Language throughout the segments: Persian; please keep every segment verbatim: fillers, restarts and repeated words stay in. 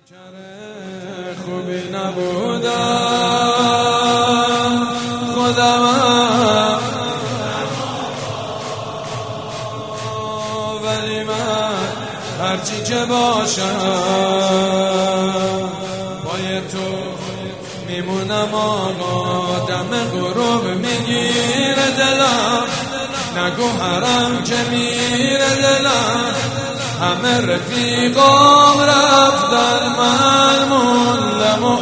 خوبی نبودم خودم ولی من هرچی که باشم پای تو میمونم آقا. دم غروب میگیره دلم، نگو حرم که میره دلم. همه رفیقام رفتن من موندم و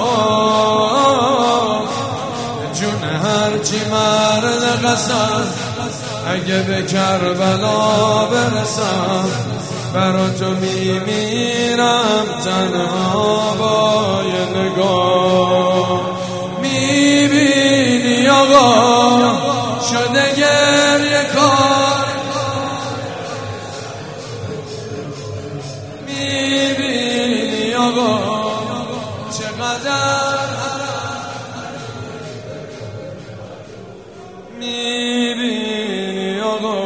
جون هرچی مرد قسم اگه به کربلا برسم برا تو میمیرم تنها با یه نگاه. میبینی آقا شده گریه کار، میبینی آقا چقدر میبینی آقا.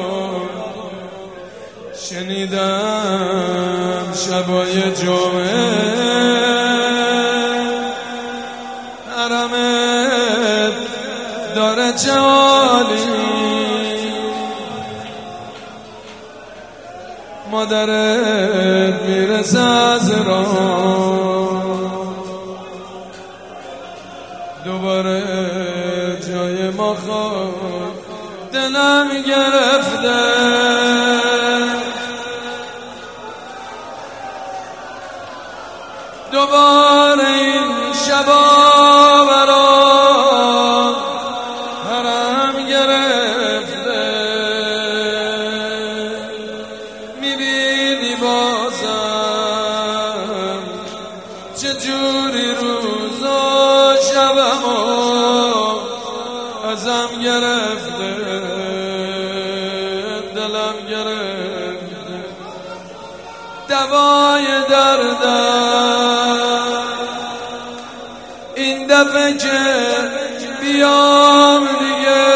شنیدم شبای جمعه حرمت داره جالی، مادرت میرسه از راه، دوباره جای ما خواب دلم گرفته. دوباره این شبا برام حرم گرفته. میبینی بازم چجوری روزا شبمو ازم گرفته، دلم گرفته. دوای دردم این دفعه که بیام دیگه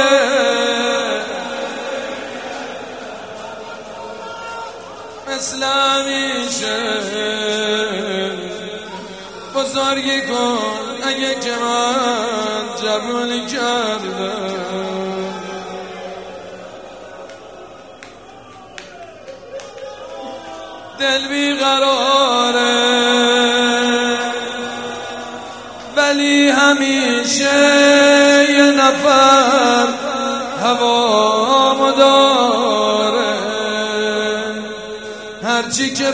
مثل همیشه بزرگی کن اگه که من جوونی کردم. دل بیقراره ولی همیشه یه نفر هوامو داره. هرچی که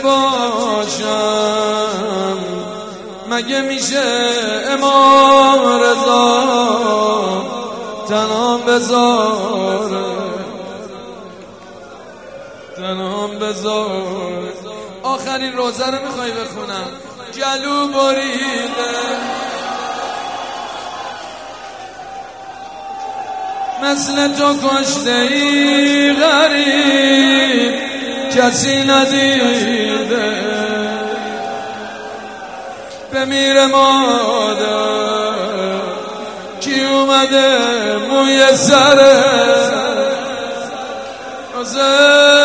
باشم مگه میشه امام رضا تنام بذاره، تنام بذاره. آخرین روزه رو میخوای بخونم. گلو بریده مثل تو کشته ای غریب کسی ندیده. بمیره مادر کی اومده موی سره